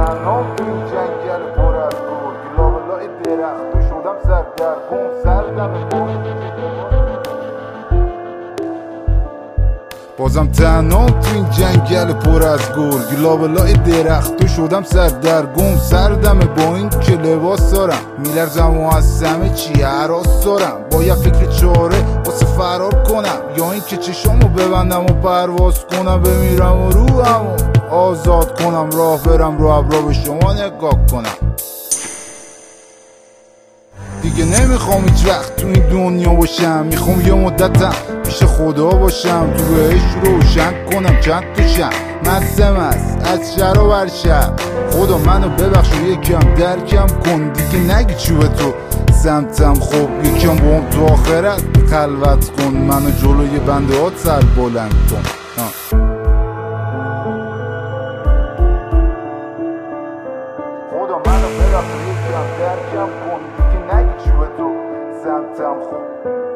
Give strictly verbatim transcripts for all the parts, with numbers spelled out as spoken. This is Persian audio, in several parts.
تنها تو این جنگل پر از گل، گلابلای درخت و شدم سردرگم، سردم بازم تنها تو این جنگل پر از گل، گلابلای درخت و شدم سردرگم، سردم با این که لباس دارم، میلرزم و از همه چی هراس دارم، باید فکر چاره واسه فرار کنم، یا این که چشامو ببندم و پرواز کنم، بمیرم و روحمو آزاد کنم، راه برم رو ابرا به شما نگاه کنم. دیگه نمیخوام هیچ وقت تو این دنیا باشم، میخوام یه مدتم پیش خدا باشم، تو بهش روشن کنم چند تا شم، مزه مست از شر و بر شر، خدا منو ببخش و یکم درکم کن، دیگه نگی چوب تو سمتم، خب یکم با هم تو آخرت خلوت کن، منو جلوی بنده ها سر بلند کن. خدا منو ببخش و یکم درکم کن، دیگه نگی چوب تو سمتم، خب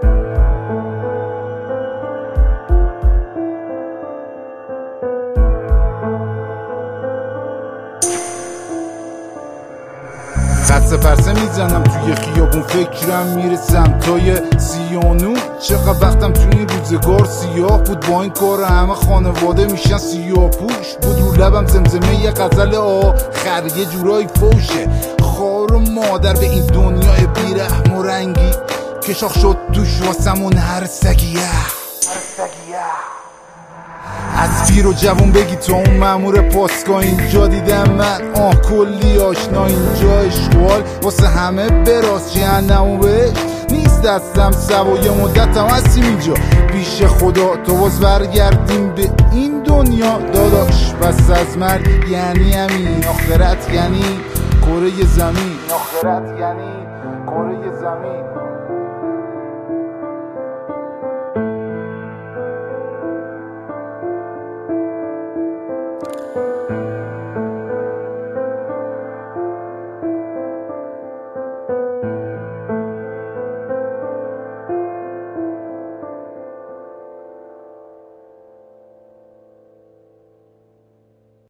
خسته پرسه میزنم توی خیابون، فکرم میره سمتای سیانو، چقدر وقتم توی این روزگار سیاه بود، با این کار همه خانواده میشن سیاه پوش بود، رو لبم زمزمه یه غزل آخر، یه جورایی فوشه خار و مادر به این دنیای بیرحم و رنگی که شاخ شد توش واسمون هر سگیه از پیر و جوون بگی تو اون مامور پاسگاه، اینجا دیدم من آه کلی آشنا، اینجا اشغال واسه همه براست، جهنم و بهش نیست دستم سوا، یه مدتم هستیم اینجا پیش خدا، تو باز برگردیم به این دنیا داداش، بس از مرگ یعنی همین، آخرت یعنی کره زمین، آخرت یعنی کره زمین.